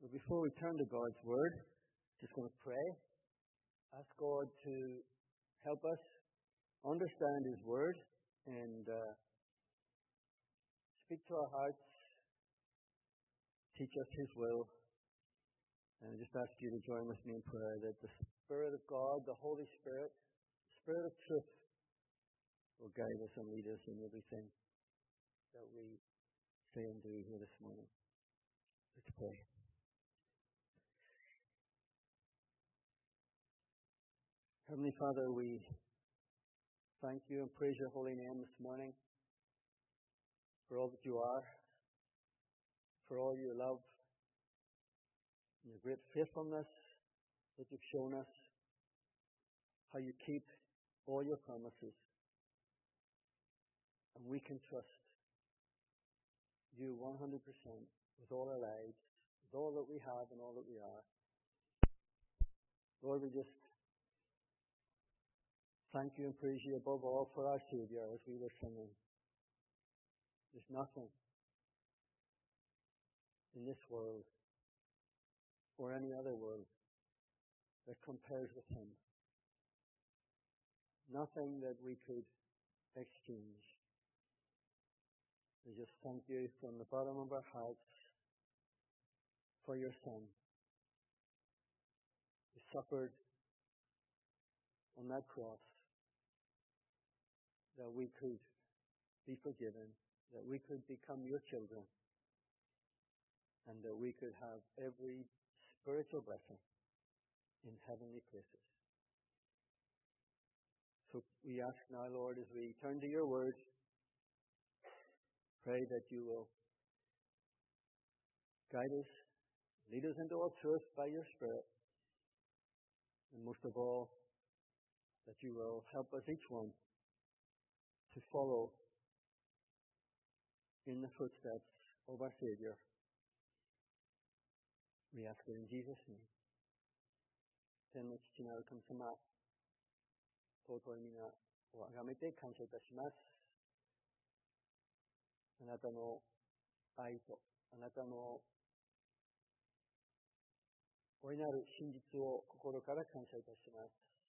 But before we turn to God's Word, just going to pray. Ask God to help us understand His Word and speak to our hearts, teach us His will. And I just ask you to join with me in prayer that the Spirit of God, the Holy Spirit, the Spirit of truth, will guide us and lead us in everything that we say and do here this morning. Let's pray. Heavenly Father, we thank you and praise your holy name this morning for all that you are, for all your love, and your great faithfulness that you've shown us, how you keep all your promises. And we can trust you 100% with all our lives, with all that we have and all that we are. Lord, we just thank you and praise you above all for our Savior as we were singing. There's nothing in this world or any other world that compares with Him. Nothing that we could exchange. We just thank you from the bottom of our hearts for your Son, who suffered on that cross that we could be forgiven, that we could become your children, and that we could have every spiritual blessing in heavenly places. So we ask now, Lord, as we turn to your word, pray that you will guide us, lead us into all truth by your Spirit, and most of all, that you will help us each one to follow in the footsteps of our Savior. We ask it in Jesus' name. 天の父なる神様、尊い皆をあがめて感謝いたします。あなたの愛と、あなたの大いなる真実を心から感謝いたします。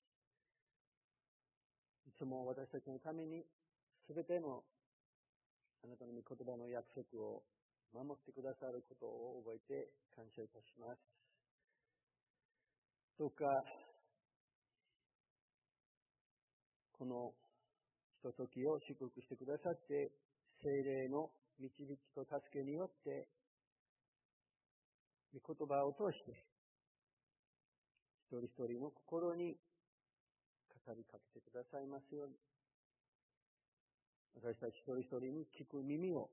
いつも私たちのためにすべてのあなたの御言葉の約束を守ってくださることを覚えて感謝いたします。どうかこのひとときを祝福してくださって、聖霊の導きと助けによって御言葉を通して一人一人の心に語りかけてくださいますように、私たち一人一人に聞く耳を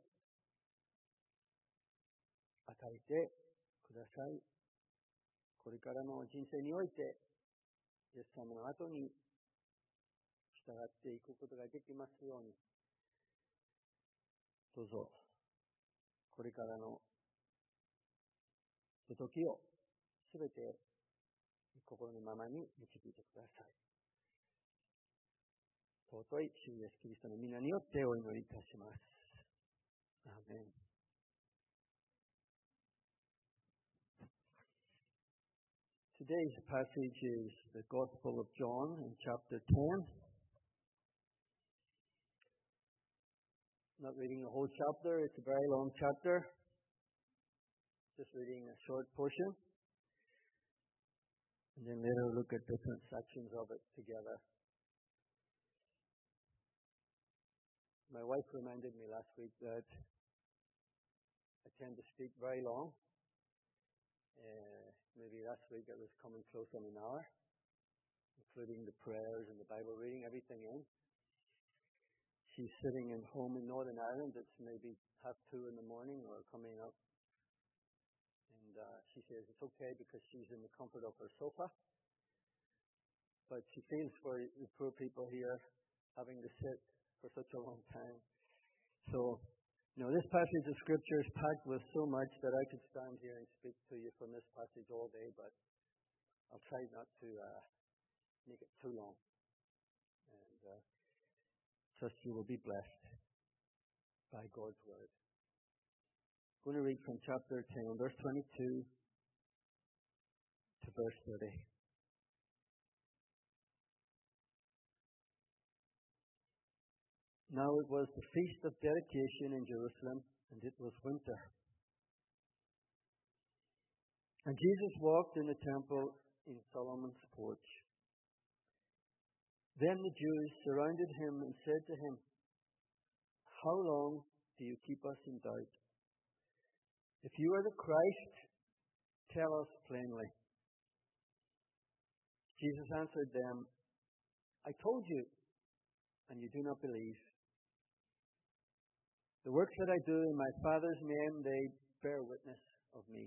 与えてください。これからの人生において、イエス様の後に従っていくことができますように、どうぞ、これからの時をすべて心のままに導いてください。尊い主イエスキリストの皆によってお祈りいたします。アーメン。Today's passage is the Gospel of John in chapter 10. Not reading the whole chapter, it's a very long chapter. Just reading a short portion. And then later we'll look at different sections of it together. My wife reminded me last week that I tend to speak very long. Maybe last week it was coming close on an hour, including the prayers and the Bible reading, everything in. She's sitting in home in Northern Ireland. It's maybe 2:30 in the morning or coming up. And she says it's okay because she's in the comfort of her sofa. But she feels for the poor people here having to sit for such a long time. So, this passage of Scripture is packed with so much that I could stand here and speak to you from this passage all day, but I'll try not to make it too long. And trust you will be blessed by God's Word. I'm going to read from chapter 10, verse 22 to verse 30. Now it was the feast of dedication in Jerusalem, and it was winter. And Jesus walked in the temple in Solomon's porch. Then the Jews surrounded him and said to him, "How long do you keep us in doubt? If you are the Christ, tell us plainly." Jesus answered them, "I told you, and you do not believe. The works that I do in my Father's name, they bear witness of me.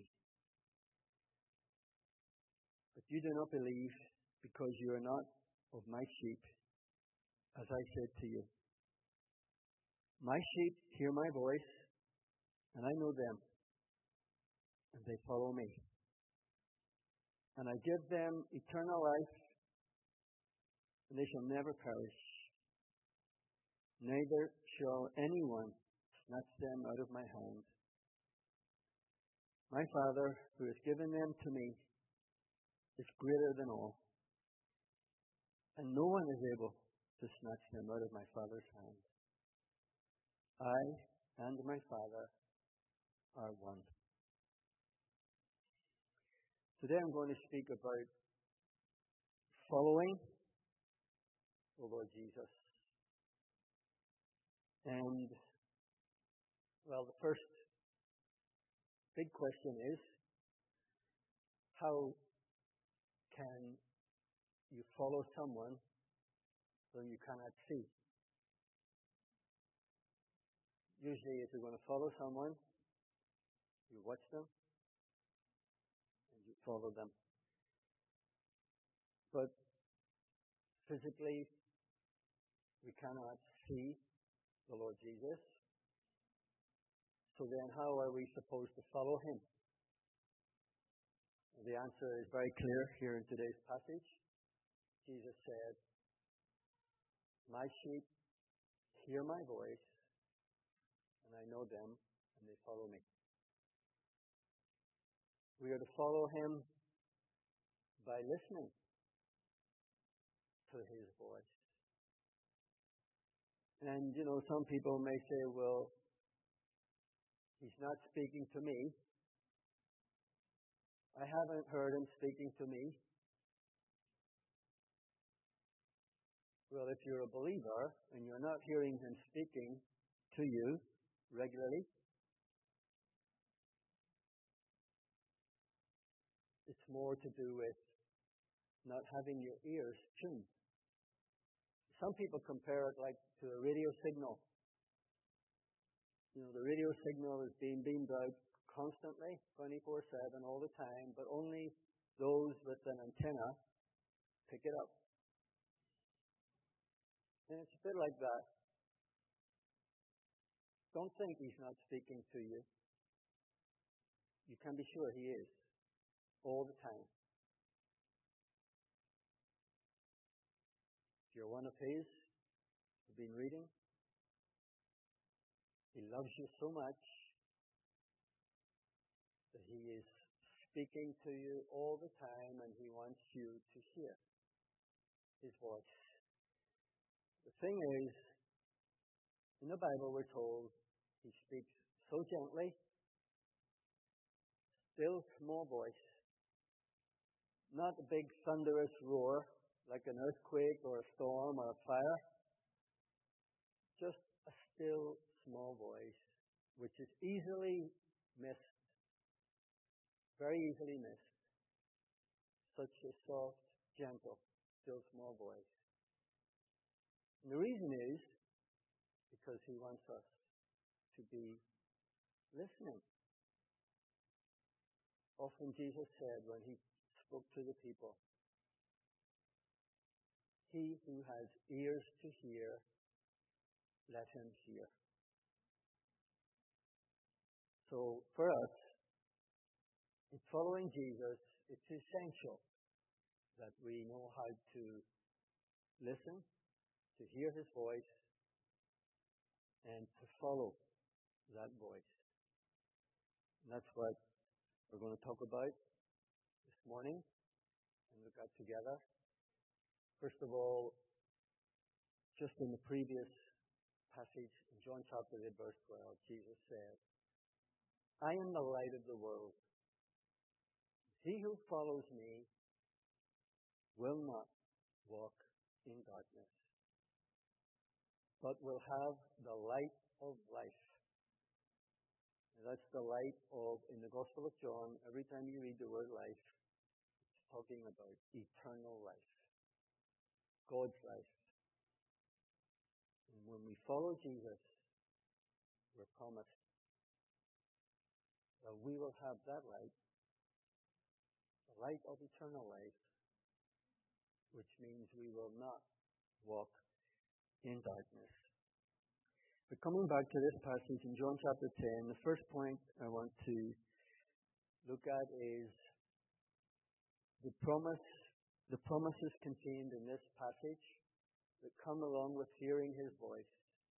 But you do not believe because you are not of my sheep, as I said to you. My sheep hear my voice, and I know them, and they follow me. And I give them eternal life, and they shall never perish. Neither shall anyone snatch them out of my hand. My Father, who has given them to me, is greater than all, and no one is able to snatch them out of my Father's hand. I and my Father are one." Today I'm going to speak about following the Lord Jesus. And, well, the first big question is, how can you follow someone whom you cannot see? Usually, if you're going to follow someone, you watch them and you follow them. But physically, we cannot see the Lord Jesus. So then how are we supposed to follow him? The answer is very clear here in today's passage. Jesus said, "My sheep hear my voice, and I know them, and they follow me." We are to follow him by listening to his voice. And, some people may say, "Well, he's not speaking to me. I haven't heard him speaking to me." Well, if you're a believer and you're not hearing him speaking to you regularly, it's more to do with not having your ears tuned. Some people compare it like to a radio signal. The radio signal is being beamed out constantly, 24/7, all the time, but only those with an antenna pick it up. And it's a bit like that. Don't think he's not speaking to you. You can be sure he is, all the time. If you're one of his, you've been reading, he loves you so much that he is speaking to you all the time, and he wants you to hear his voice. The thing is, in the Bible we're told he speaks so gently, still small voice, not a big thunderous roar like an earthquake or a storm or a fire, just a still small voice, which is easily missed, very easily missed. Such a soft, gentle, still small voice. And the reason is because he wants us to be listening. Often Jesus said when he spoke to the people, "He who has ears to hear, let him hear." So for us, in following Jesus, it's essential that we know how to listen, to hear his voice, and to follow that voice. And that's what we're going to talk about this morning. look at together. First of all, just in the previous passage, in John chapter 8, verse 12, Jesus said, I am the light of the world. He who follows me will not walk in darkness, but will have the light of life. And that's the light of, in the Gospel of John, every time you read the word life, it's talking about eternal life, God's life. And when we follow Jesus, we're promised that we will have that light, the light of eternal life, which means we will not walk in darkness. But coming back to this passage in John chapter 10, the first point I want to look at is the promises contained in this passage that come along with hearing his voice.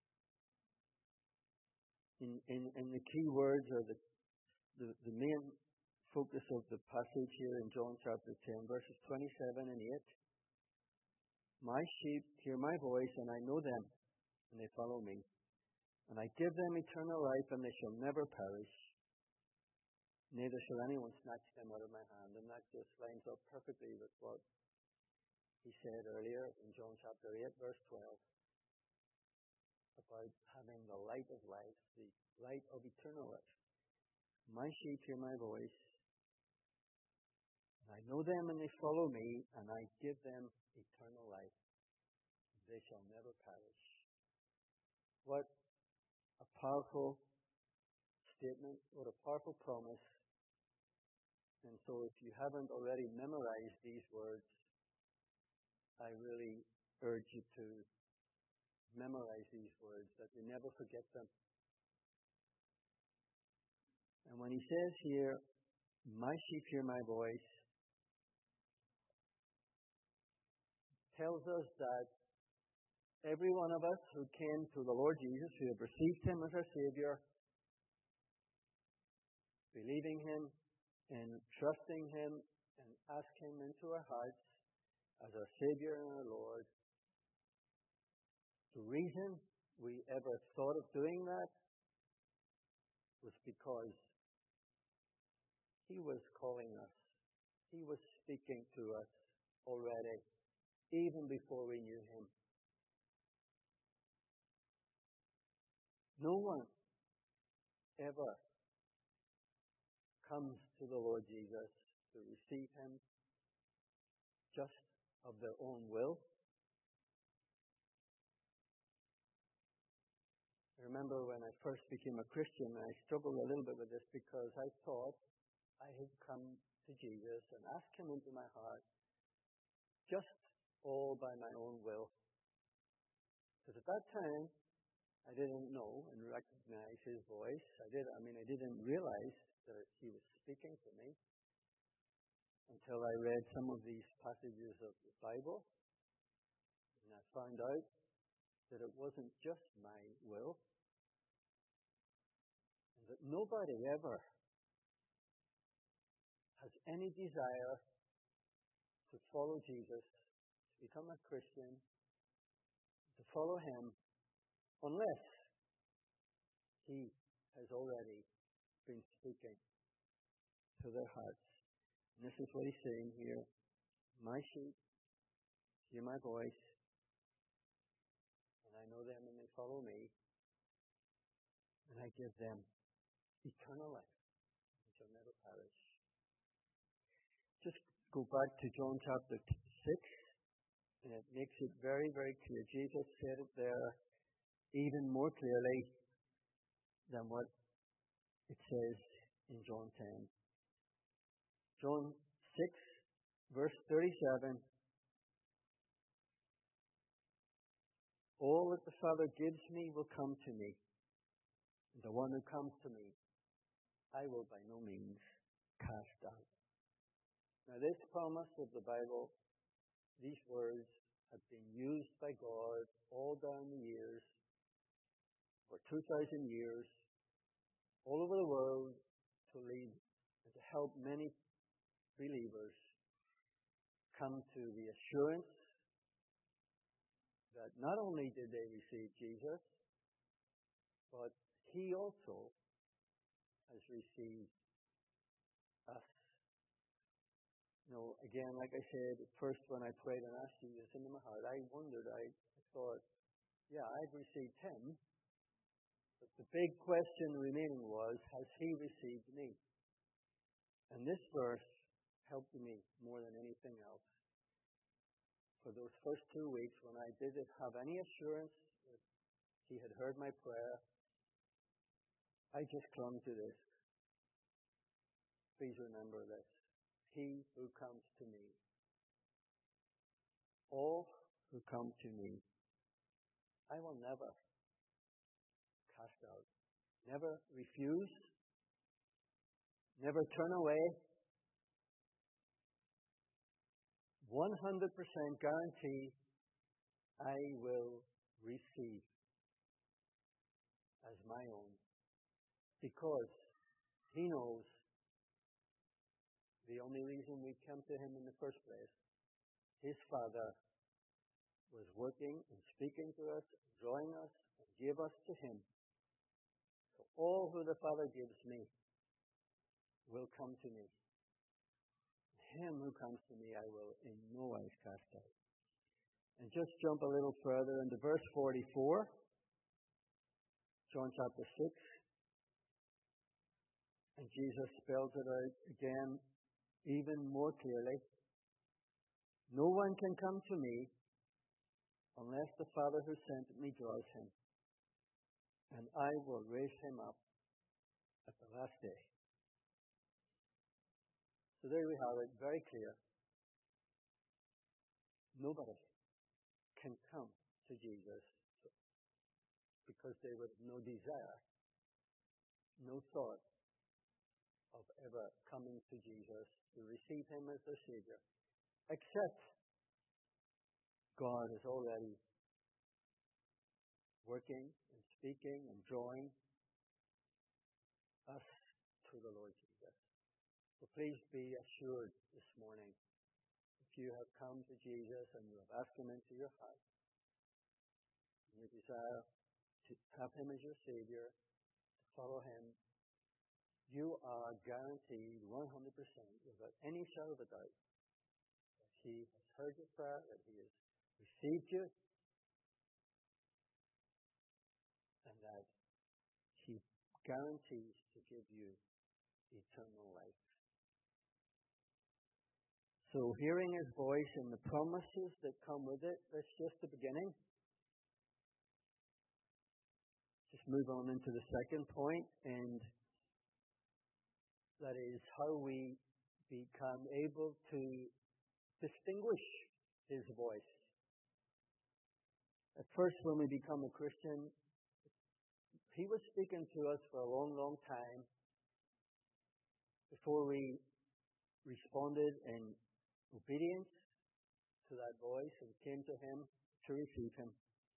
In the key words are the main focus of the passage here in John chapter 10, verses 27 and 8. My sheep hear my voice, and I know them, and they follow me. And I give them eternal life, and they shall never perish. Neither shall anyone snatch them out of my hand. And that just lines up perfectly with what he said earlier in John chapter 8, verse 12, about having the light of life, the light of eternal life. My sheep hear my voice, and I know them, and they follow me, and I give them eternal life. They shall never perish. What a powerful statement, what a powerful promise. And so if you haven't already memorized these words, I really urge you to memorize these words, that you never forget them. And when he says here, my sheep hear my voice, tells us that every one of us who came to the Lord Jesus, who have received him as our Savior, believing him and trusting him and ask him into our hearts as our Savior and our Lord, the reason we ever thought of doing that was because he was calling us. He was speaking to us already, even before we knew him. No one ever comes to the Lord Jesus to receive him just of their own will. I remember when I first became a Christian, I struggled a little bit with this because I thought I had come to Jesus and asked him into my heart just all by my own will. Because at that time, I didn't know and recognize his voice. I didn't realize that he was speaking to me until I read some of these passages of the Bible. And I found out that it wasn't just my will, and that nobody ever has any desire to follow Jesus, to become a Christian, to follow him, unless he has already been speaking to their hearts. And this is what he's saying here. My sheep hear my voice, and I know them and they follow me, and I give them eternal life, which shall never perish. Just go back to John chapter 6, and it makes it very, very clear. Jesus said it there even more clearly than what it says in John 10. John 6, verse 37. All that the Father gives me will come to me. And the one who comes to me, I will by no means cast out. Now this promise of the Bible, these words have been used by God all down the years, for 2,000 years, all over the world, to lead and to help many believers come to the assurance that not only did they receive Jesus, but he also has received us. Again, like I said, at first when I prayed and asked Jesus into my heart, I wondered, I thought, yeah, I've received him. But the big question remaining was, has he received me? And this verse helped me more than anything else. For those first 2 weeks, when I didn't have any assurance that he had heard my prayer, I just clung to this. Please remember this. He who comes to me, all who come to me, I will never cast out, never refuse, never turn away. 100% guarantee I will receive as my own, because he knows the only reason we came to him in the first place. His Father was working and speaking to us, drawing us, and gave us to him. So all who the Father gives me will come to me. Him who comes to me I will in no wise cast out. And just jump a little further into verse 44, John chapter 6. And Jesus spells it out again even more clearly. No one can come to me unless the Father who sent me draws him, and I will raise him up at the last day. So there we have it, very clear. Nobody can come to Jesus because they would have no desire, no thought of ever coming to Jesus to receive him as their Savior, except God is already working and speaking and drawing us to the Lord Jesus. So please be assured this morning, if you have come to Jesus and you have asked him into your heart, and you desire to have him as your Savior, to follow him, you are guaranteed 100% without any shadow of a doubt that he has heard your prayer, that he has received you, and that he guarantees to give you eternal life. So hearing his voice and the promises that come with it, that's just the beginning. Just move on into the second point, and that is how we become able to distinguish his voice. At first, when we become a Christian, he was speaking to us for a long, long time before we responded in obedience to that voice and came to him to receive him.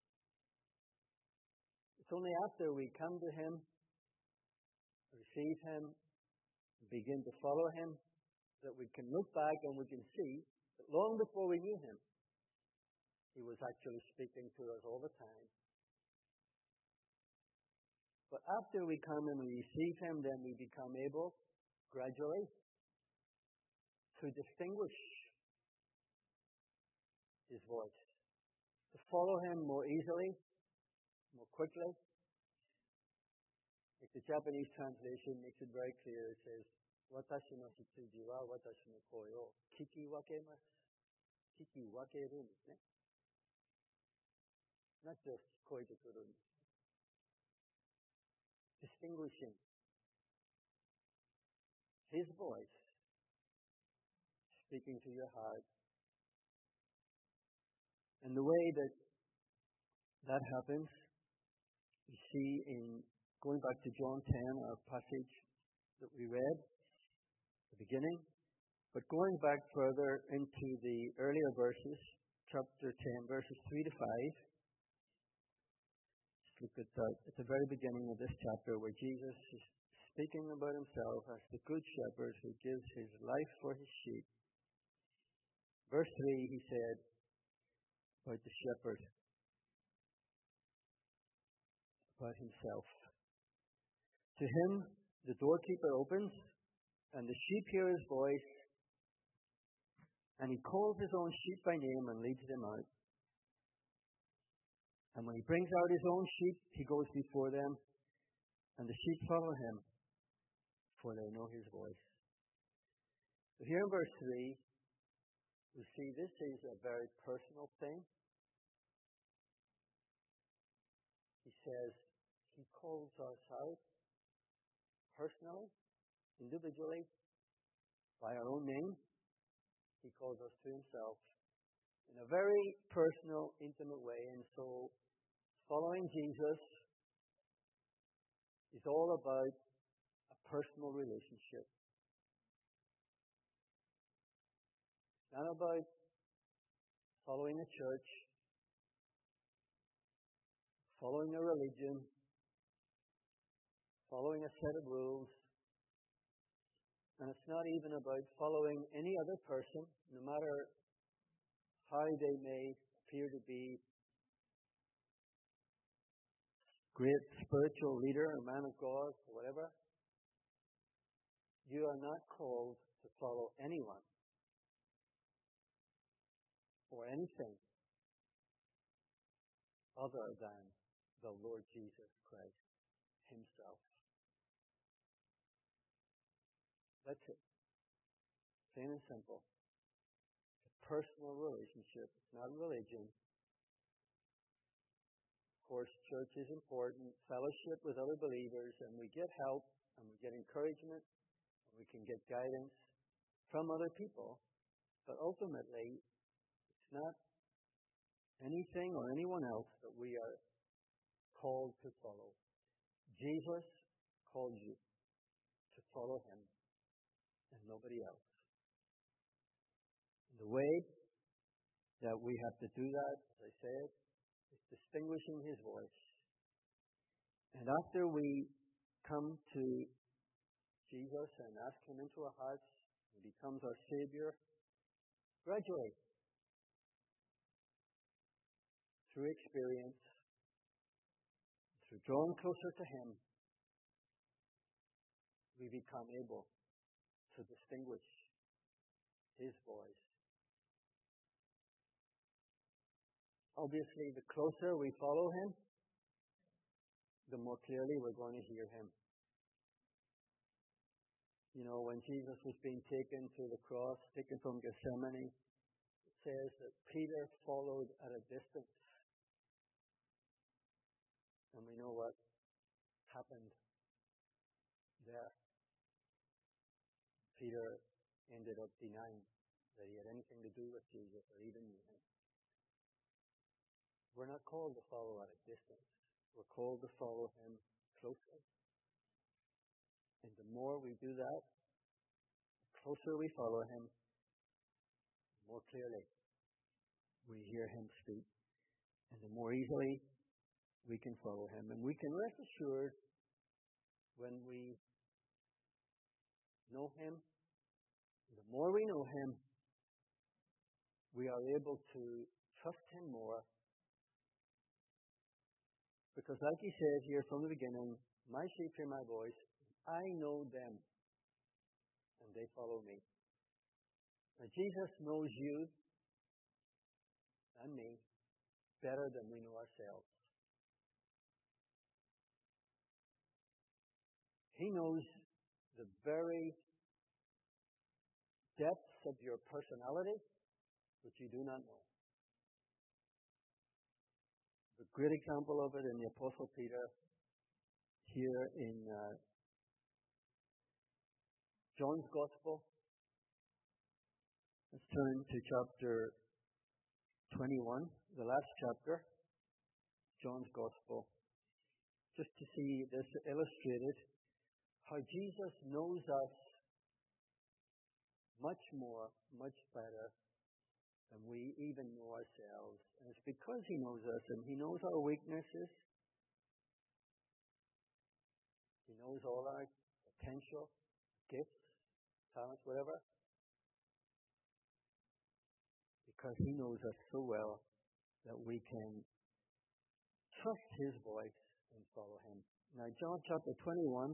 It's only after we come to him, receive him, begin to follow him, that we can look back and we can see that long before we knew him, he was actually speaking to us all the time. But after we come and we receive him, then we become able, gradually, to distinguish his voice, to follow him more easily, more quickly. Like the Japanese translation makes it very clear. It says, "Watashi no hitsuji wa watashi no koi o kikiwakemasu." Kikiwakeru desu ne. Not just koite kuru. Distinguishing his voice speaking to your heart. And the way that that happens, you see in going back to John 10, our passage that we read at the beginning, but going back further into the earlier verses, chapter 10, verses 3 to 5. Just look at that at the very beginning of this chapter, where Jesus is speaking about himself as the good shepherd who gives his life for his sheep. Verse 3, he said about the shepherd, about himself. To him, the doorkeeper opens, and the sheep hear his voice, and he calls his own sheep by name and leads them out. And when he brings out his own sheep, he goes before them, and the sheep follow him, for they know his voice. So here in verse 3, we see this is a very personal thing. He says he calls us out personally, individually, by our own name. He calls us to himself in a very personal, intimate way. And so following Jesus is all about a personal relationship. It's not about following a church, following a religion, following a set of rules. And it's not even about following any other person, no matter how they may appear to be great spiritual leader or man of God or whatever. You are not called to follow anyone or anything other than the Lord Jesus Christ himself. That's it. Plain and simple. It's a personal relationship. It's not a religion. Of course, church is important. Fellowship with other believers, and we get help, and we get encouragement, and we can get guidance from other people. But ultimately, it's not anything or anyone else that we are called to follow. Jesus called you to follow him and nobody else. And the way that we have to do that, as I said, is distinguishing his voice. And after we come to Jesus and ask him into our hearts, he becomes our Savior, gradually, through experience, through drawing closer to him, we become able to distinguish his voice. Obviously, the closer we follow him, the more clearly we're going to hear him. You know, when Jesus was being taken to the cross, taken from Gethsemane, it says that Peter followed at a distance. And we know what happened there. Peter ended up denying that he had anything to do with Jesus or even knew him. We're not called to follow at a distance. We're called to follow him closely. And the more we do that, the closer we follow him, the more clearly we hear him speak. And the more easily we can follow him. And we can rest assured when we know him, the more we know him, we are able to trust him more. Because like he said here from the beginning, my sheep hear my voice, I know them, and they follow me. Now Jesus knows you and me better than we know ourselves. He knows the very depths of your personality, which you do not know. A great example of it in the Apostle Peter here in John's Gospel. Let's turn to chapter 21, the last chapter, John's Gospel, just to see this illustrated, how Jesus knows us much more, much better than we even know ourselves. And it's because he knows us and he knows our weaknesses. He knows all our potential, gifts, talents, whatever. because He knows us so well that we can trust His voice and follow Him. Now, John chapter 21,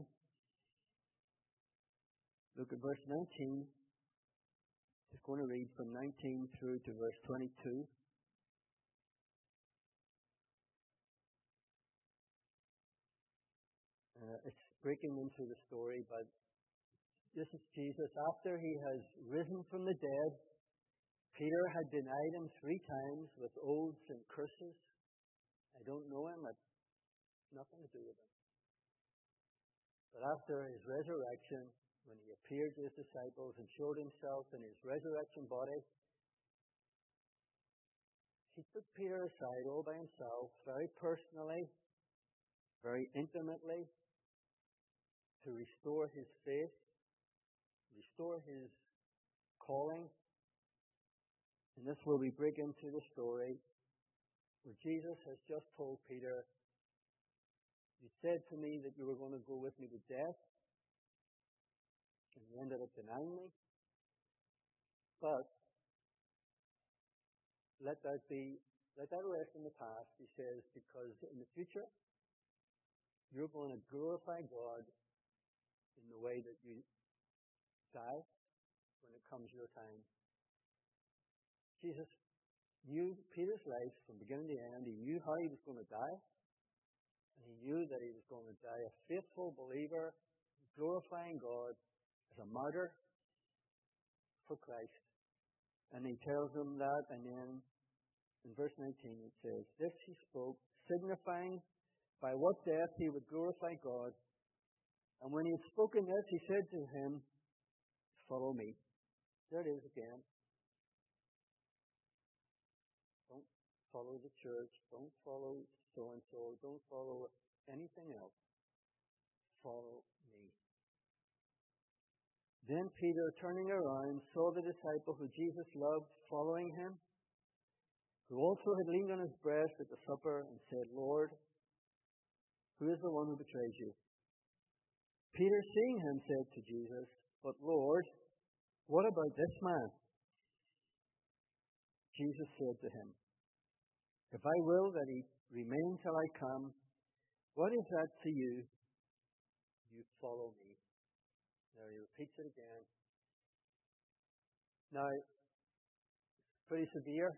look at verse 19. Just going to read from 19 through to verse 22. It's breaking into the story, but this is Jesus. After He has risen from the dead, Peter had denied Him 3 times with oaths and curses. I don't know Him. I've nothing to do with Him. But after His resurrection, when He appeared to His disciples and showed Himself in His resurrection body, He took Peter aside all by Himself, very personally, very intimately, to restore his faith, restore his calling. And this is where we break into the story where Jesus has just told Peter, you said to me that you were going to go with me to death, and you ended up denying me. But let that rest in the past, he says, because in the future, you're going to glorify God in the way that you die when it comes your time. Jesus knew Peter's life from beginning to end. He knew how he was going to die. And he knew that he was going to die a faithful believer, glorifying God as a martyr for Christ. And he tells them that, and then in verse 19 it says, this he spoke, signifying by what death he would glorify God. And when he had spoken this, he said to him, follow me. There it is again. Don't follow the church. Don't follow so-and-so. Don't follow anything else. Follow me. Then Peter, turning around, saw the disciple who Jesus loved following him, who also had leaned on his breast at the supper and said, Lord, who is the one who betrays you? Peter, seeing him, said to Jesus, but Lord, what about this man? Jesus said to him, if I will that he remain till I come, what is that to you? You follow me. There he repeats it again. Now, pretty severe.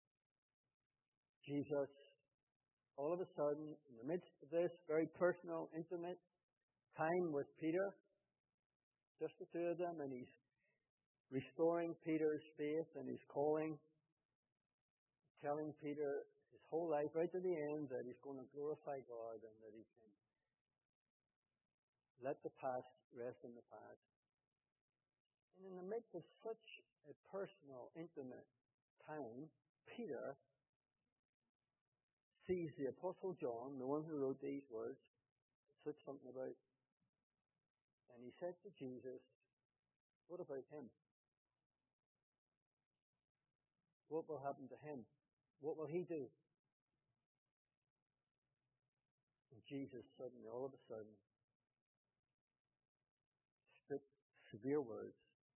Jesus, all of a sudden, in the midst of this very personal, intimate time with Peter, just the two of them, and he's restoring Peter's faith and his calling, telling Peter his whole life, right to the end, that he's going to glorify God and that he can let the past rest in the past. And in the midst of such a personal, intimate time, Peter sees the Apostle John, the one who wrote these words, said something about, and he said to Jesus, what about him? What will happen to him? What will he do? And Jesus suddenly, all of a sudden, spit severe words.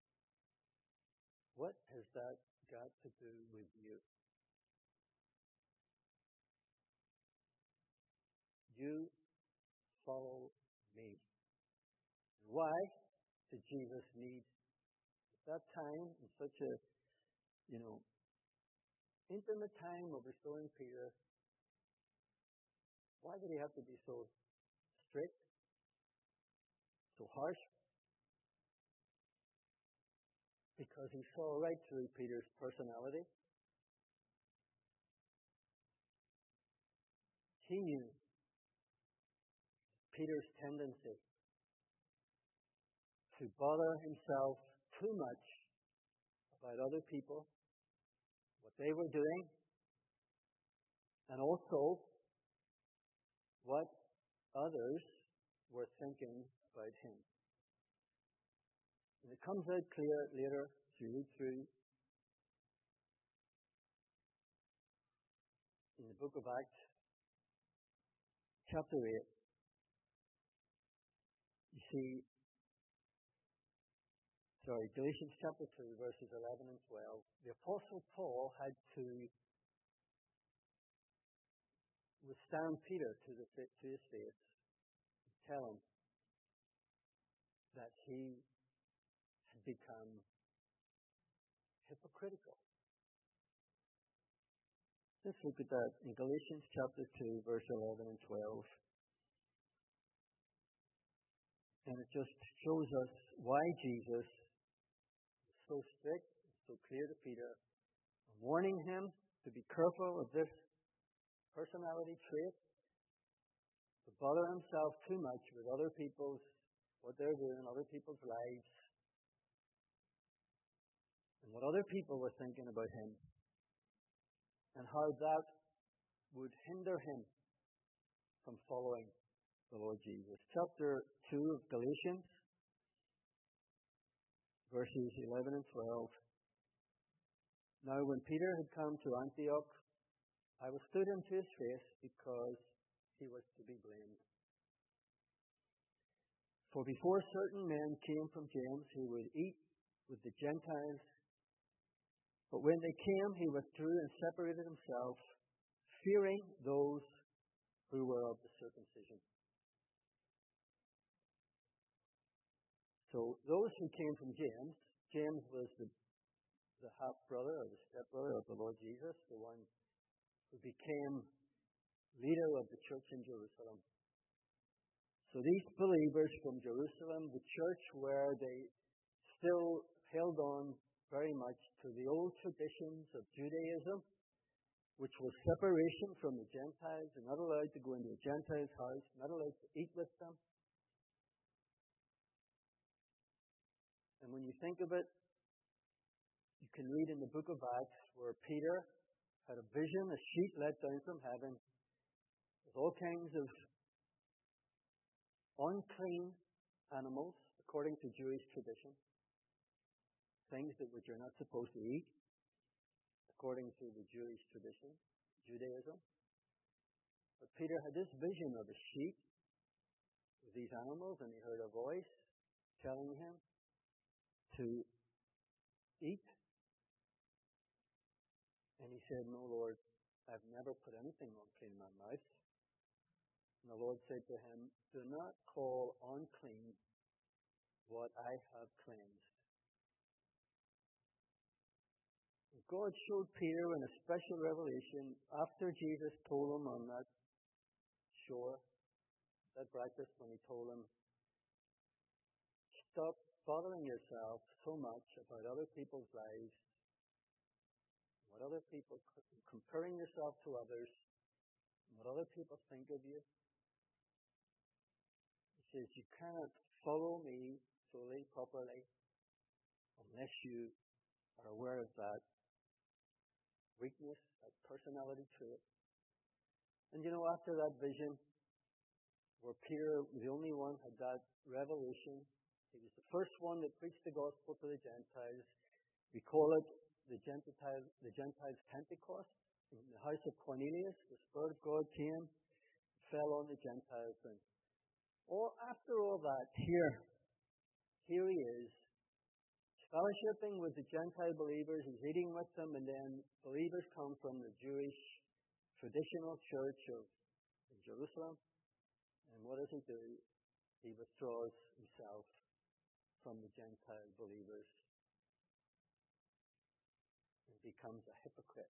What has that got to do with you? You follow me. Why did Jesus need, at that time, in such a, intimate time of restoring Peter, why did he have to be so strict, so harsh? Because he saw right through Peter's personality. He knew Peter's tendency to bother himself too much about other people, what they were doing, and also what others were thinking about him. And it comes out clear later as you read through in the book of Acts, chapter 8. You see, Galatians chapter 2, verses 11 and 12. The Apostle Paul had to withstand Peter to his face and tell him that he had become hypocritical. Let's look at that in Galatians chapter 2, verse 11 and 12. And it just shows us why Jesus was so strict, so clear to Peter, warning him to be careful of this personality trait, to bother himself too much with other people's, what they're doing, other people's lives, and what other people were thinking about him, and how that would hinder him from following the Lord Jesus. Chapter 2 of Galatians, verses 11 and 12. Now when Peter had come to Antioch, I withstood him to his face because he was to be blamed. For before certain men came from James, he would eat with the Gentiles. But when they came, he withdrew and separated himself, fearing those who were of the circumcision. So those who came from James was the half-brother or the step-brother of the Lord Jesus, the one who became leader of the church in Jerusalem. So these believers from Jerusalem, the church where they still held on very much to the old traditions of Judaism, which was separation from the Gentiles, and not allowed to go into a Gentile's house, not allowed to eat with them. And when you think of it, you can read in the book of Acts where Peter had a vision, a sheet let down from heaven, with all kinds of unclean animals, according to Jewish tradition, things that which you're not supposed to eat, according to the Jewish tradition, Judaism. But Peter had this vision of a sheet with these animals, and he heard a voice telling him to eat. And he said, "No, Lord, I've never put anything unclean in my mouth." And the Lord said to him, "Do not call unclean what I have cleansed." And God showed Peter in a special revelation after Jesus told him on that shore, that breakfast, when he told him, "Stop bothering yourself so much about other people's lives, what other people, comparing yourself to others, what other people think of you." He says, "You can't follow me fully, properly, unless you are aware of that weakness, that personality trait." And after that vision, where Peter was the only one who had that revelation, he was the first one that preached the gospel to the Gentiles. We call it the Gentiles' Pentecost. In the house of Cornelius, the Spirit of God came, fell on the Gentiles, and after all that, here he is, fellowshipping with the Gentile believers, he's eating with them, and then believers come from the Jewish traditional church in Jerusalem. And what does he do? He withdraws himself from the Gentile believers and becomes a hypocrite.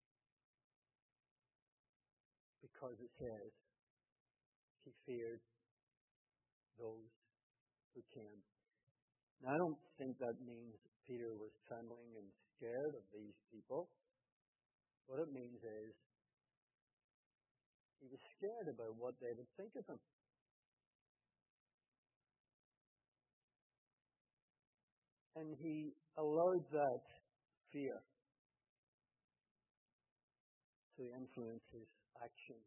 Because it says he feared those who came. Now, I don't think that means Peter was trembling and scared of these people. What it means is he was scared about what they would think of him. And he allowed that fear to influence his actions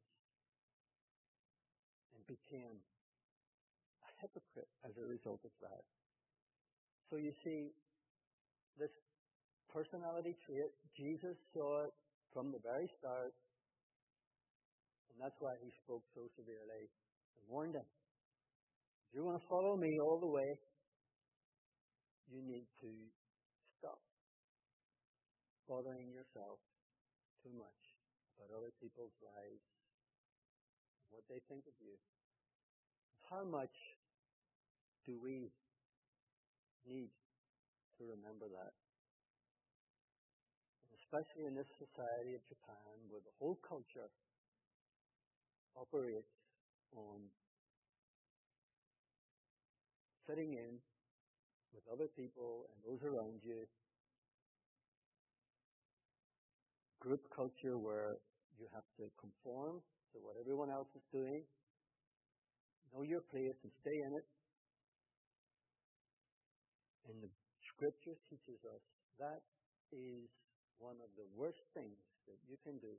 and became a hypocrite as a result of that. So you see, this personality trait, Jesus saw it from the very start, and that's why he spoke so severely and warned him. If you want to follow me all the way, you need to stop bothering yourself too much about other people's lives, what they think of you. How much do we need to remember that? And especially in this society of Japan, where the whole culture operates on fitting in with other people and those around you. Group culture where you have to conform to what everyone else is doing. Know your place and stay in it. And the Scripture teaches us that is one of the worst things that you can do.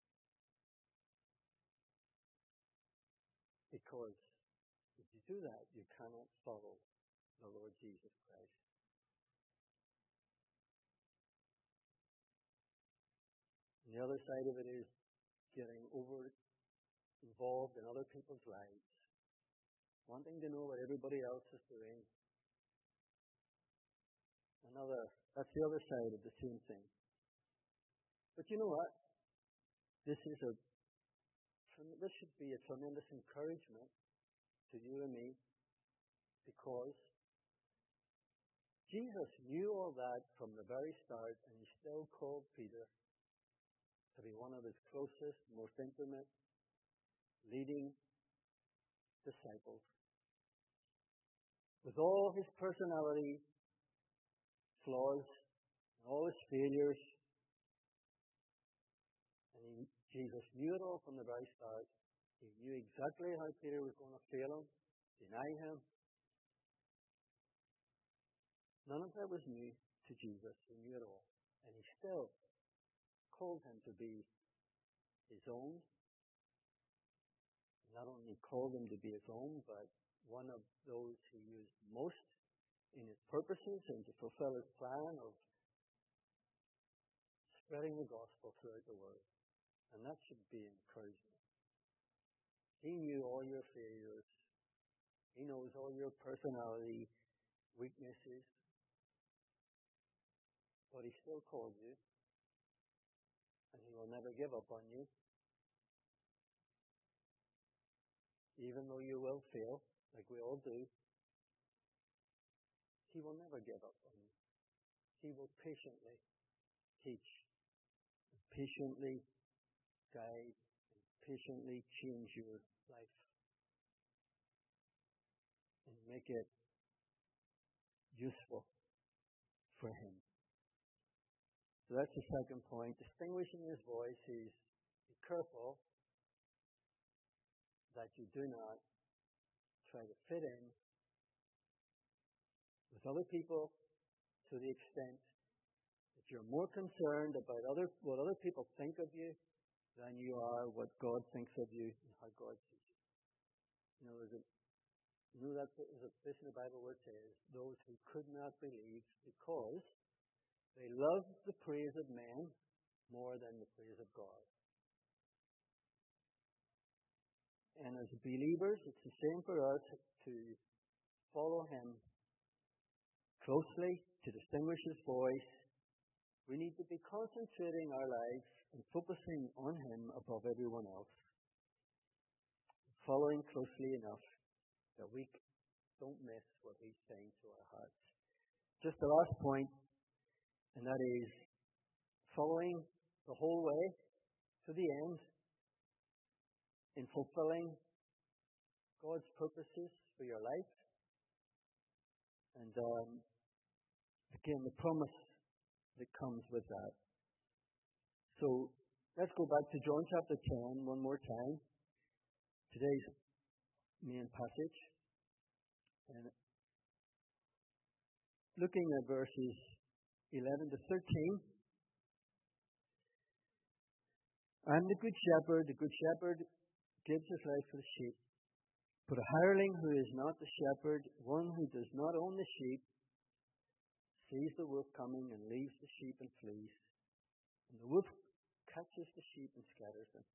Because if you do that, you cannot follow the Lord Jesus Christ. And the other side of it is getting involved in other people's lives, wanting to know what everybody else is doing. That's the other side of the same thing. But you know what? This should be a tremendous encouragement to you and me, because Jesus knew all that from the very start, and he still called Peter to be one of his closest, most intimate, leading disciples. With all his personality flaws, and all his failures, and Jesus knew it all from the very start. He knew exactly how Peter was going to fail him, deny him. None of that was new to Jesus. He knew it all. And he still called him to be his own. Not only called him to be his own, but one of those he used most in his purposes and to fulfill his plan of spreading the gospel throughout the world. And that should be encouragement. He knew all your failures. He knows all your personality weaknesses. But he still called you. And he will never give up on you. Even though you will fail, like we all do, he will never give up on you. He will patiently teach, patiently guide, and patiently change your life and make it useful for him. So that's the second point. Distinguishing his voice is be careful that you do not try to fit in with other people to the extent that you're more concerned about what other people think of you than you are what God thinks of you and how God sees you. There's a place in the Bible where it says, those who could not believe because they loved the praise of men more than the praise of God. And as believers, it's the same for us to follow him closely, to distinguish his voice. We need to be concentrating our lives and focusing on him above everyone else. Following closely enough that we don't miss what he's saying to our hearts. Just the last point, and that is following the whole way to the end in fulfilling God's purposes for your life. And again, the promise that comes with that. So let's go back to John chapter 10 one more time. Today's main passage. And looking at verses 11 to 13. I'm the good shepherd. The good shepherd gives his life for the sheep. But a hireling who is not the shepherd, one who does not own the sheep, sees the wolf coming and leaves the sheep and flees. And the wolf catches the sheep and scatters them.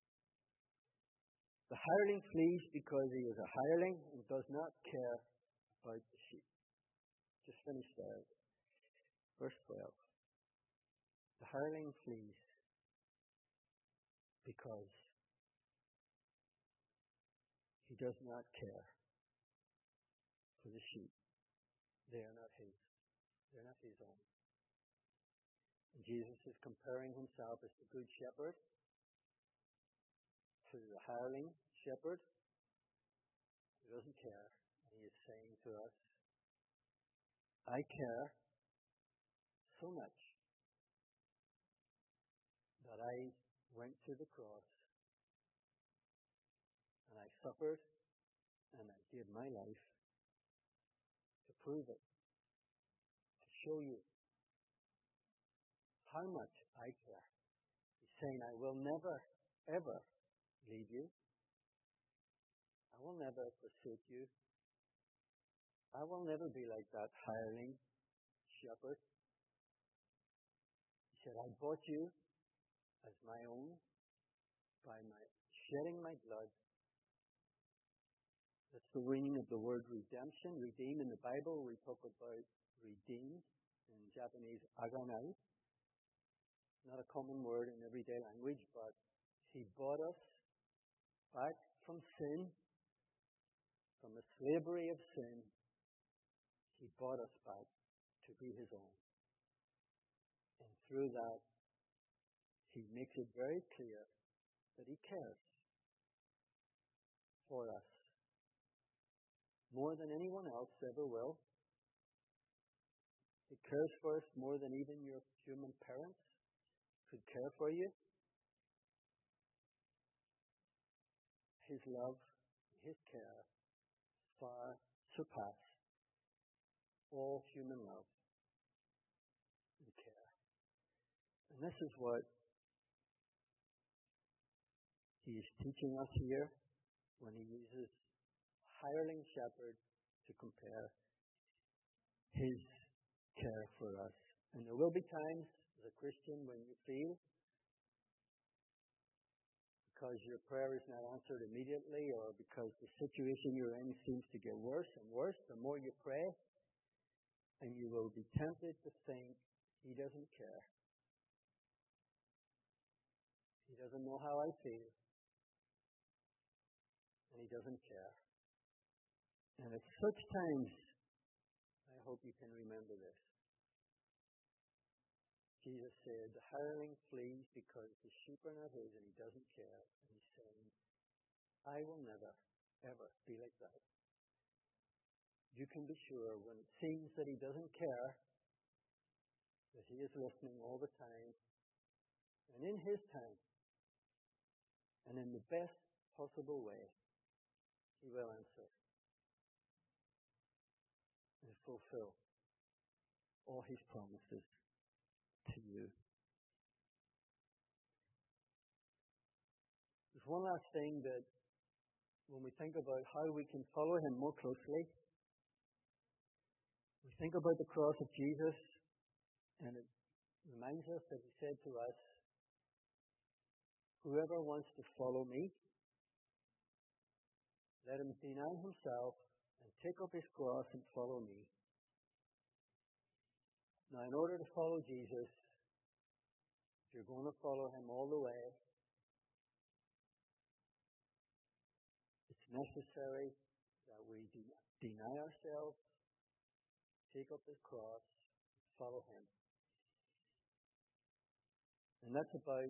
The hireling flees because he is a hireling and does not care about the sheep. Just finish there. Verse 12. The hireling flees because he does not care for the sheep. They are not his. They're not his own. And Jesus is comparing himself as the good shepherd to the hireling shepherd who doesn't care. And he is saying to us, I care so much that I went to the cross and I suffered and I gave my life to prove it, to show you how much I care. He's saying, I will never, ever leave you. I will never forsake you. I will never be like that hireling shepherd. He said, I bought you as my own by my shedding my blood. That's the meaning of the word redemption. Redeem in the Bible, we talk about redeemed, in Japanese, aganai. Not a common word in everyday language, but he bought us back from sin, from the slavery of sin. He bought us back to be his own. And through that, he makes it very clear that he cares for us more than anyone else ever will. He cares for us more than even your human parents could care for you. His love, his care far surpass all human love and care. And this is what he is teaching us here when he uses hireling shepherd to compare his care for us. And there will be times as a Christian when you feel because your prayer is not answered immediately or because the situation you're in seems to get worse and worse the more you pray, and you will be tempted to think he doesn't care. He doesn't know how I feel. And he doesn't care. And at such times, I hope you can remember this. Jesus said, the hireling flees because the sheep are not his and he doesn't care. And he's saying, I will never, ever be like that. You can be sure when it seems that he doesn't care, that he is listening all the time. And in his time, and in the best possible way, he will answer and fulfill all his promises to you. There's one last thing that when we think about how we can follow him more closely, we think about the cross of Jesus, and it reminds us that he said to us, whoever wants to follow me, let him deny himself and take up his cross and follow me. Now, in order to follow Jesus, if you're going to follow him all the way, it's necessary that we deny ourselves, take up his cross, and follow him. And that's about,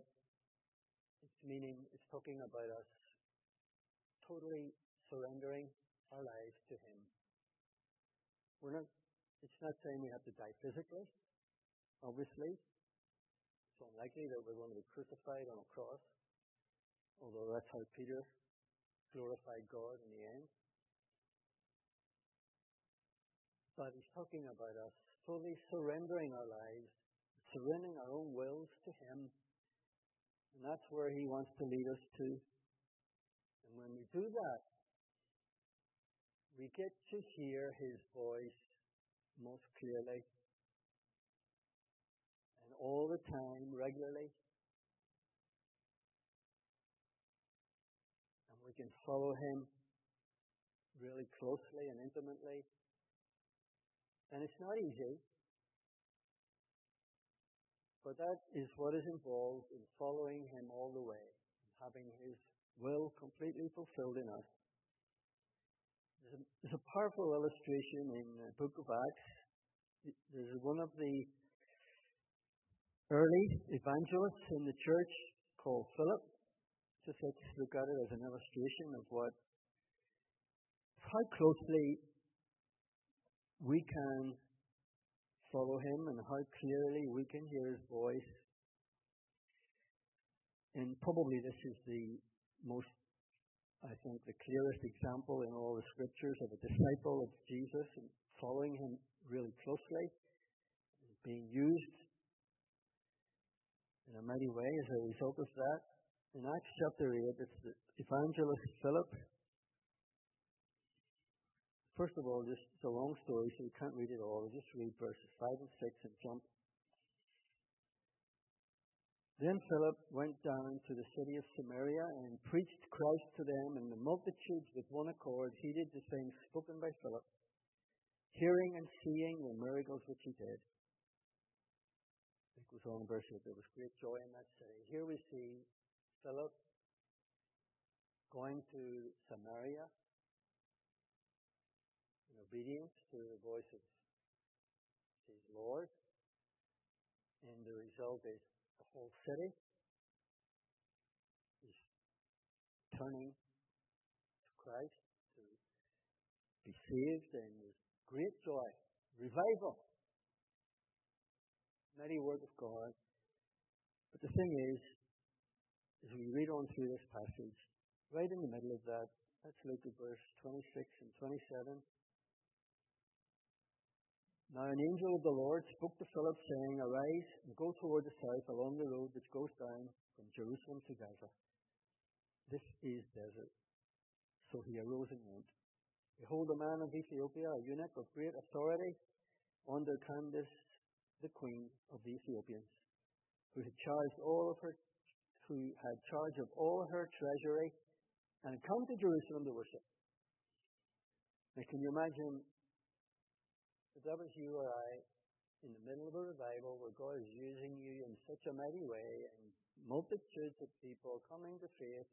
it's talking about us totally surrendering our lives to him. It's not saying we have to die physically, obviously. It's unlikely that we're going to be crucified on a cross, although that's how Peter glorified God in the end. But he's talking about us fully surrendering our lives, surrendering our own wills to him, and that's where he wants to lead us to. And when we do that, we get to hear his voice most clearly and all the time, regularly. And we can follow him really closely and intimately. And it's not easy, but that is what is involved in following him all the way, having his will completely fulfilled in us. There's a powerful illustration in the book of Acts. There's one of the early evangelists in the church called Philip. Just let's look at it as an illustration of how closely we can follow him and how clearly we can hear his voice. And probably this is the most, I think, the clearest example in all the scriptures of a disciple of Jesus and following him really closely, being used in a mighty way as a result of that. In Acts chapter 8, it's the evangelist Philip. First of all, it's a long story, so we can't read it all. We'll just read verses 5 and 6 and jump. Then Philip went down to the city of Samaria and preached Christ to them, and the multitudes with one accord heeded the things spoken by Philip, hearing and seeing the miracles which he did. It goes on in verse 8. There was great joy in that city. Here we see Philip going to Samaria in obedience to the voice of his Lord, and the result is the whole city is turning to Christ to be saved, and there's great joy, revival, mighty work of God. But the thing is, as we read on through this passage, right in the middle of that, let's look at verse 26 and 27. Now an angel of the Lord spoke to Philip, saying, Arise and go toward the south along the road which goes down from Jerusalem to Gaza. This is desert. So he arose and went. Behold, a man of Ethiopia, a eunuch of great authority, under Candace, the queen of the Ethiopians, who had charge of all her treasury, and had come to Jerusalem to worship. Now, can you imagine if that was you or I in the middle of a revival where God is using you in such a mighty way, and multitudes of people coming to faith,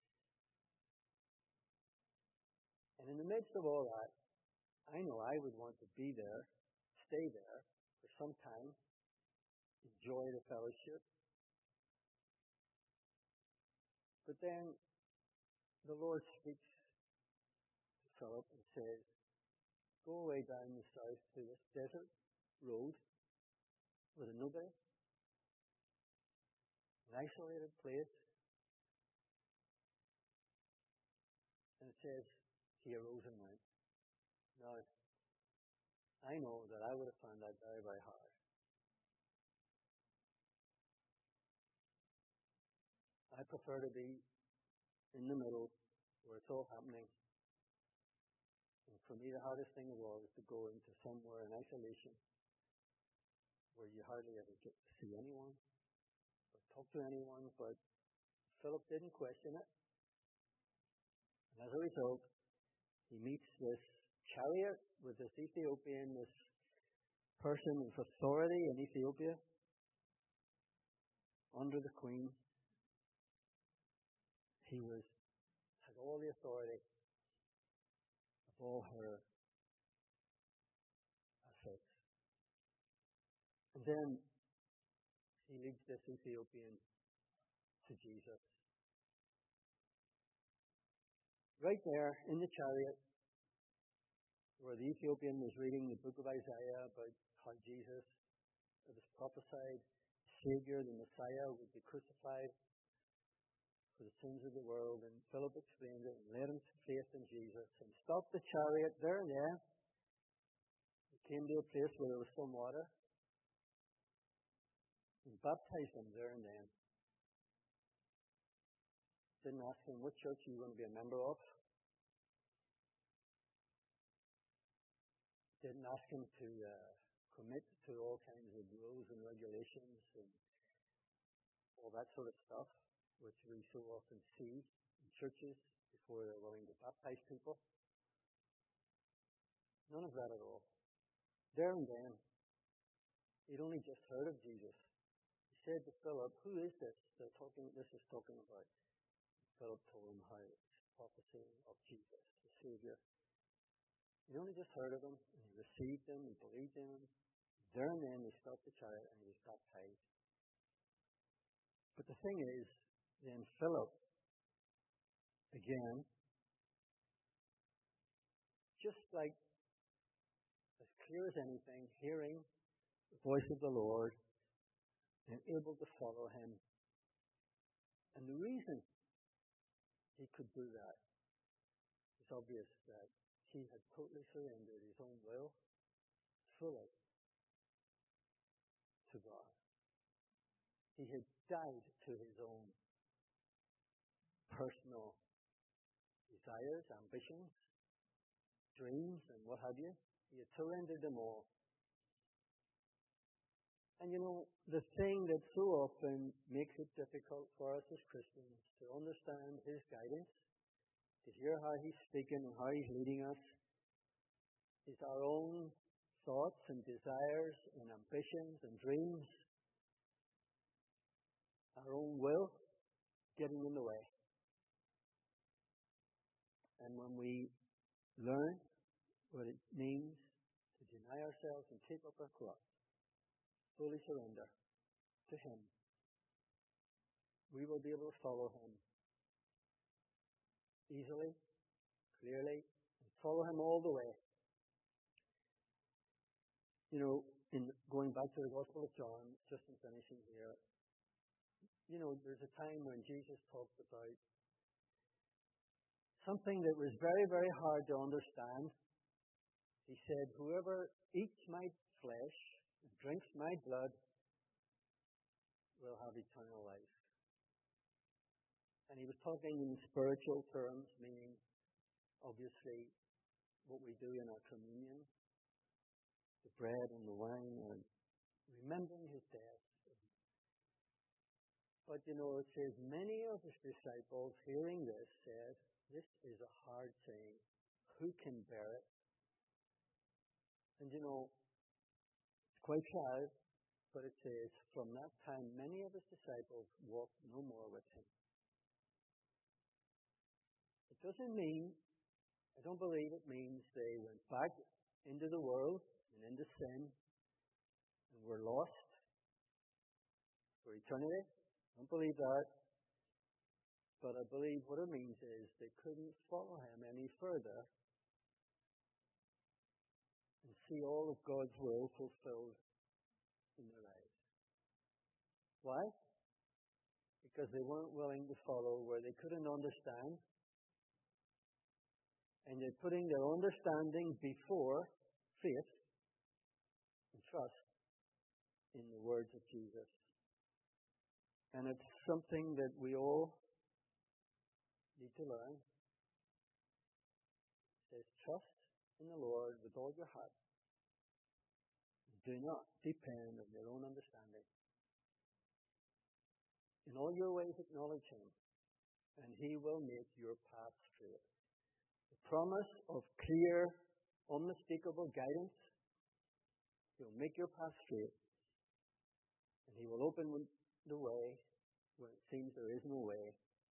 and in the midst of all that, I know I would want to be there, stay there for some time, enjoy the fellowship. But then the Lord speaks to Philip and says, Go away down the south to this desert road with nobody, an isolated place. And it says, he arose and went. Now, I know that I would have found that very, very hard. I prefer to be in the middle where it's all happening. And for me, the hardest thing of all is to go into somewhere in isolation where you hardly ever get to see anyone or talk to anyone. But Philip didn't question it. And as a result, he meets this chariot with this Ethiopian, this person of authority in Ethiopia, under the queen. He had all the authority of all her assets. And then he leads this Ethiopian to Jesus. Right there in the chariot, where the Ethiopian was reading the book of Isaiah about how Jesus, it was prophesied, Savior, the Messiah, would be crucified for the sins of the world. And Philip explained it and led him to faith in Jesus and stopped the chariot there and then. He came to a place where there was some water and baptized him there and then. Didn't ask him, what church are you going to be a member of? Didn't ask him to commit to all kinds of rules and regulations and all that sort of stuff, which we so often see in churches before they're willing to baptize people. None of that at all. There and then, he'd only just heard of Jesus. He said to Philip, "Who is this this is talking about?" Philip told him how it's prophecy of Jesus, the Savior. He only just heard of him, and he received him, he believed in him. There and then, he stopped the chariot and he was baptized. But the thing is, then Philip, again, just like as clear as anything, hearing the voice of the Lord and able to follow him. And the reason he could do that is obvious, that he had totally surrendered his own will fully to God. He had died to his own personal desires, ambitions, dreams, and what have you. He had surrendered them all. And the thing that so often makes it difficult for us as Christians to understand his guidance, to hear how he's speaking and how he's leading us, is our own thoughts and desires and ambitions and dreams, our own will getting in the way. And when we learn what it means to deny ourselves and take up our cross, fully surrender to him, we will be able to follow him easily, clearly, and follow him all the way. In going back to the Gospel of John, just in finishing here, there's a time when Jesus talked about something that was very, very hard to understand. He said, "Whoever eats my flesh and drinks my blood will have eternal life." And he was talking in spiritual terms, meaning, obviously, what we do in our communion, the bread and the wine, and remembering his death. But it says, many of his disciples, hearing this, said, "This is a hard saying. Who can bear it?" And it's quite sad, but it says, from that time, many of his disciples walked no more with him. It doesn't mean, I don't believe it means they went back into the world and into sin and were lost for eternity. I don't believe that. But I believe what it means is they couldn't follow him any further and see all of God's will fulfilled in their lives. Why? Because they weren't willing to follow where they couldn't understand. And they're putting their understanding before faith and trust in the words of Jesus. And it's something that we all need to learn. It says, trust in the Lord with all your heart. Do not depend on your own understanding. In all your ways acknowledge him, and he will make your path straight. The promise of clear, unmistakable guidance. He'll make your path straight, and he will open the way when it seems there is no way,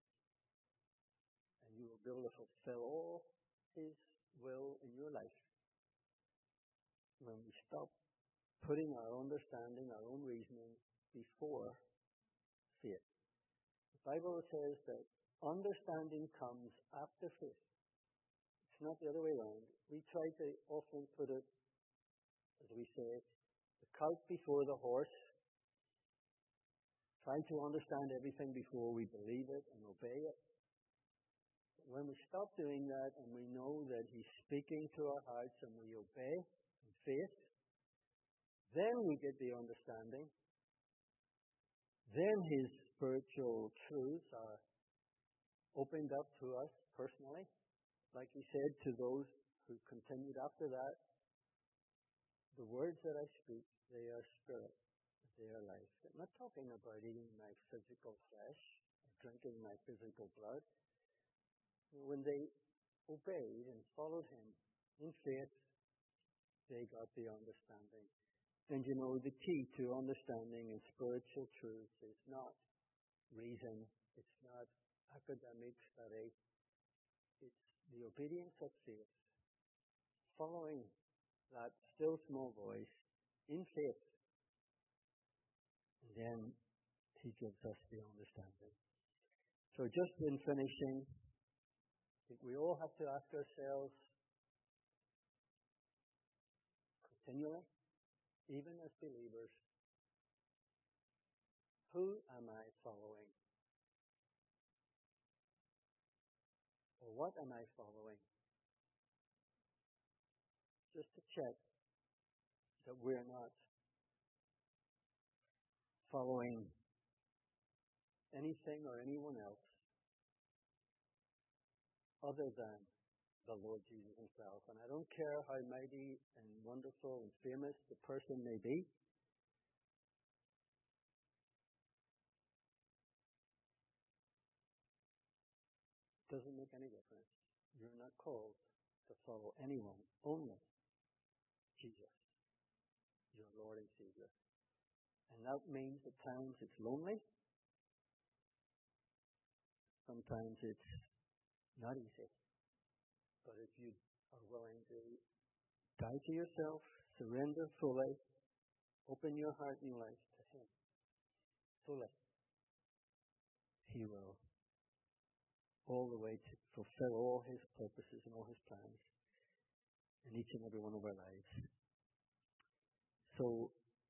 and you will be able to fulfill all his will in your life. When we stop putting our understanding, our own reasoning before faith. The Bible says that understanding comes after faith. It's not the other way around. We try to often put it, as we say, the cart before the horse, trying to understand everything before we believe it and obey it. But when we stop doing that and we know that he's speaking to our hearts and we obey in faith, then we get the understanding. Then his spiritual truths are opened up to us personally. Like he said to those who continued after that, the words that I speak, they are spirit, they are life. I'm not talking about eating my physical flesh or drinking my physical blood. When they obeyed and followed him in faith, they got the understanding. And you know, the key to understanding and spiritual truth is not reason, it's not academic study, it's the obedience of faith, following that still small voice in faith. And then he gives us the understanding. So just in finishing, I think we all have to ask ourselves continually, even as believers, who am I following? Or what am I following? Just to check that we're not following anything or anyone else other than the Lord Jesus himself. And I don't care how mighty and wonderful and famous the person may be. It doesn't make any difference. You're not called to follow anyone, only Jesus, your Lord and Savior. And that means at times it's lonely. Sometimes it's not easy. But if you are willing to die to yourself, surrender fully, open your heart and life to him fully, he will all the way to fulfill all his purposes and all his plans in each and every one of our lives. So,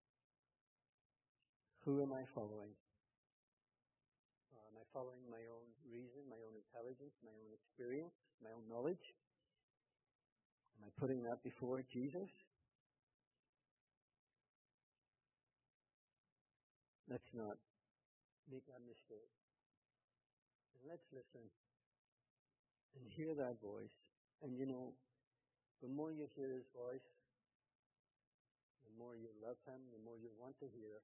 who am I following? Am I following my own reason, my own intelligence, my own experience, my own knowledge? Am I putting that before Jesus? Let's not make that mistake. And let's listen and hear that voice. And you know, the more you hear his voice, the more you love him, the more you want to hear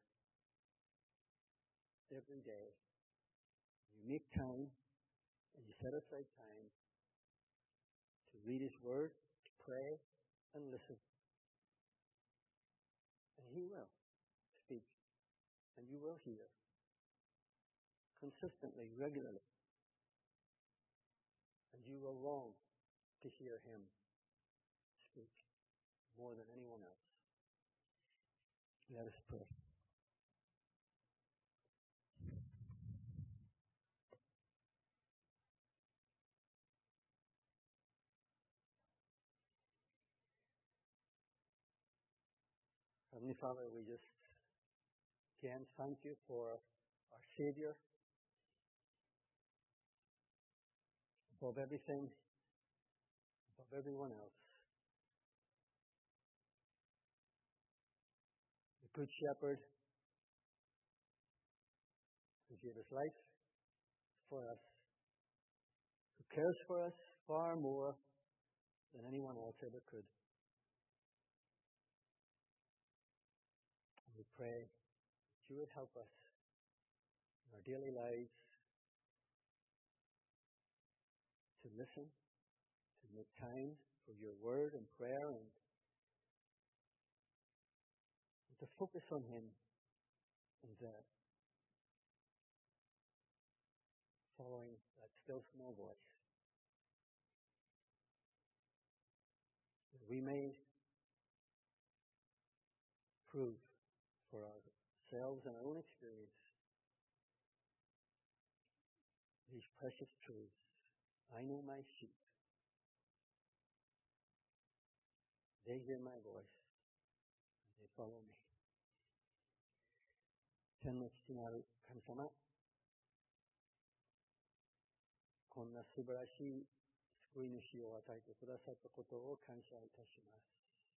every day. You make time and you set aside time to read his word, to pray, and listen. And he will speak. And you will hear consistently, regularly. And you will long to hear him speak more than anyone else. Let us pray. Heavenly Father, we just again thank you for our Savior, above everything, above everyone else. The Good Shepherd who gave his life for us, who cares for us far more than anyone else ever could. And we pray that you would help us in our daily lives to listen, to make time for your word and prayer, and to focus on him and following that still small voice. That we may prove for ourselves and our own experience these precious truths. I know my sheep. They hear my voice, and they follow me. 天の父なる神様、こんな素晴らしい救い主を与えてくださったことを感謝いたします。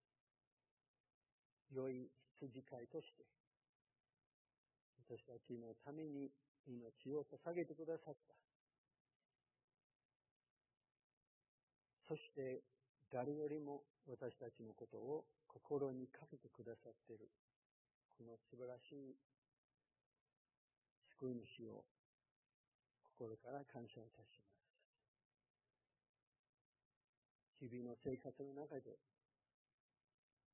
良い羊飼いとして、私たちのために命を捧げてくださった。そして誰よりも私たちのことを心にかけてくださっている、この素晴らしい救い主を心から感謝いたします。日々の生活の中で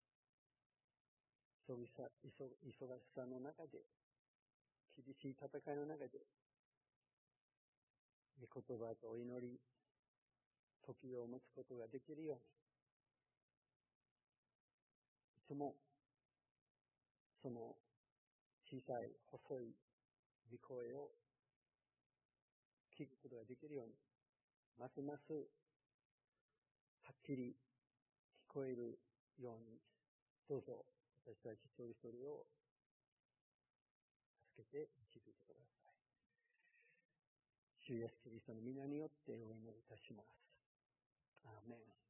忙しさの中で、厳しい戦いの中で、御言葉とお祈り、時を持つことができるように、いつもその小さい細い御声を聞くことができるように、ますますはっきり聞こえるように、どうぞ私たち一人一人を助けて導いてください。主イエスキリストの皆によってお祈りいたします。アーメン。